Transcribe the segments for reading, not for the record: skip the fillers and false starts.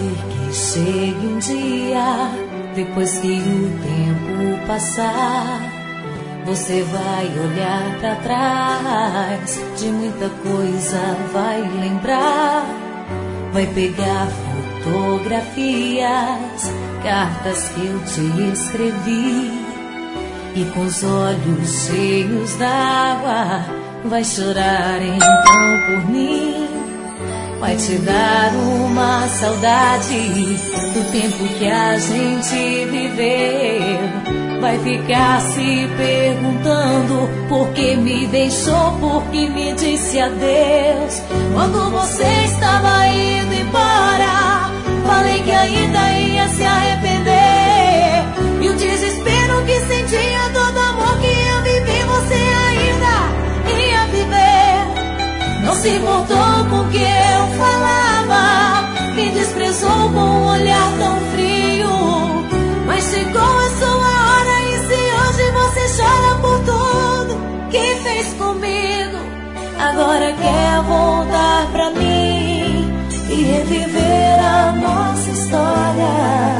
ser que chegue um dia, depois que o tempo passar, você vai olhar pra trás, de muita coisa vai lembrar. Vai pegar fotografias, cartas que eu te escrevi, e com os olhos cheios d'água vai chorar então por mim. Vai te dar uma saudade do tempo que a gente viveu. Vai ficar se perguntando por que me deixou, por que me disse adeus. Quando você estava indo embora, falei que ainda ia se arrepender. E o desespero que sentia, todo amor que eu vivi, você ainda ia viver. Não se importou com o que eu falava, me desprezou com um olhar tão frio. Mas chegou a sua hora, e se hoje você chora por tudo que fez comigo, agora quer voltar pra mim e reviver a nossa história.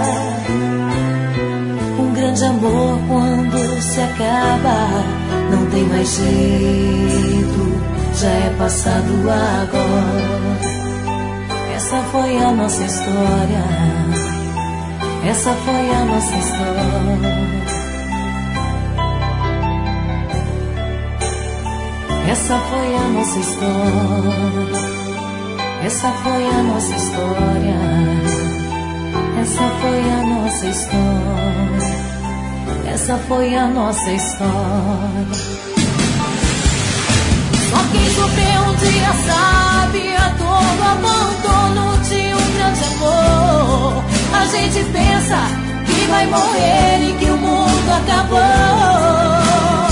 Um grande amor quando se acaba não tem mais jeito, já é passado agora. Essa foi a nossa história, essa foi a nossa história. Essa foi a nossa história, essa foi a nossa história, essa foi a nossa história, essa foi a nossa história. Só quem sofreu um dia sabe a dor do abandono de um grande amor. A gente pensa que vai morrer e que o mundo acabou,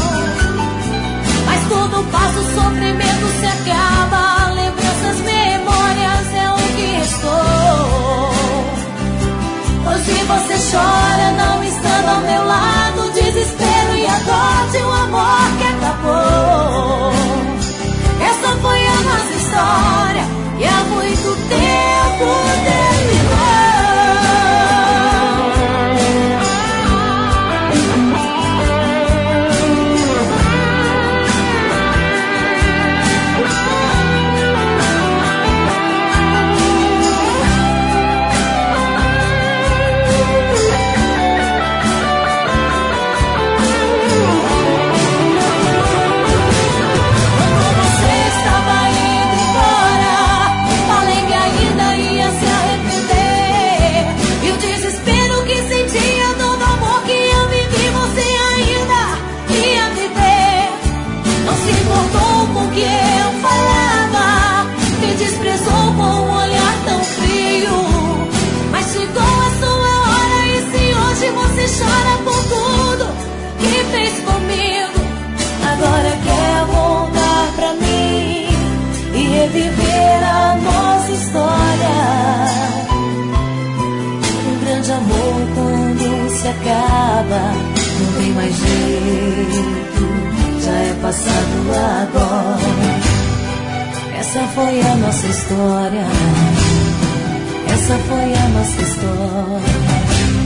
mas tudo passa, o sofrimento se acaba, lembranças, memórias é o que restou. Hoje você chora não estando ao meu lado, desespero e a dor de um amor que acabou. Essa foi a nossa história e há muito tempo terminou. Que eu falava, me desprezou com um olhar tão frio. Mas chegou a sua hora, e se hoje você chora por tudo que fez comigo, agora quer voltar pra mim e reviver a nossa história. Um grande amor quando se acaba não tem mais jeito, já é passado agora. Essa foi a nossa história, essa foi a nossa história.